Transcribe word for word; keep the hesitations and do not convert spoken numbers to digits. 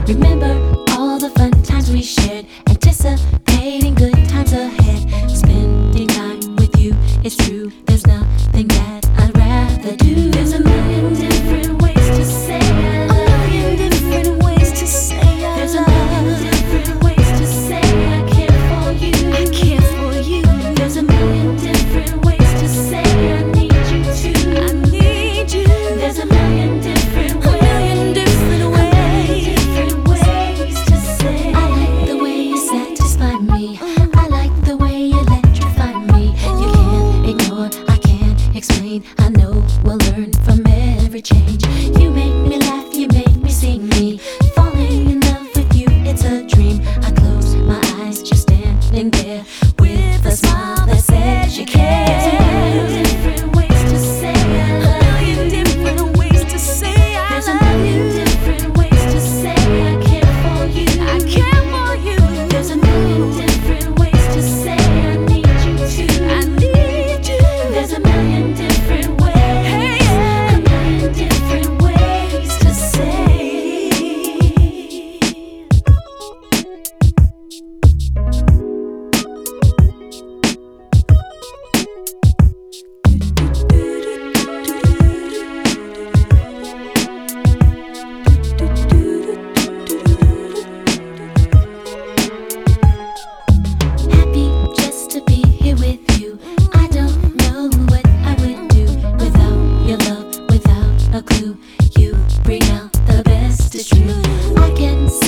Remember all the fun times we shared, anticipating good times ahead. Spending time with you, it's true, there's nothing that I'd rather do. There's a million different ways to say I love you. A million different ways to say I There's love. a million different ways to say I care for you. I care for you. There's a million different ways to say I need you too. I need you. There's a million different ways. A million different ways. Different ways to say. I like the way you satisfy me. I like the way you electrify me. You can't ignore, I can't explain. I know we'll learn from every change. You make me laugh, you make me sing me. Falling in love with you, it's a dream. I close my eyes, just standing there with a smile that says you care. There's a million different ways to say I love you. A million different ways to say I There's love a million you. different ways to say I care for you. I care for you. There's a million different ways to say I need you too. I need you. There's a million different ways. Hey, yeah. A million different ways to say. Happy just to be here with you. I don't know what I would do without your love, without a clue. You bring out the best, it's true. I can see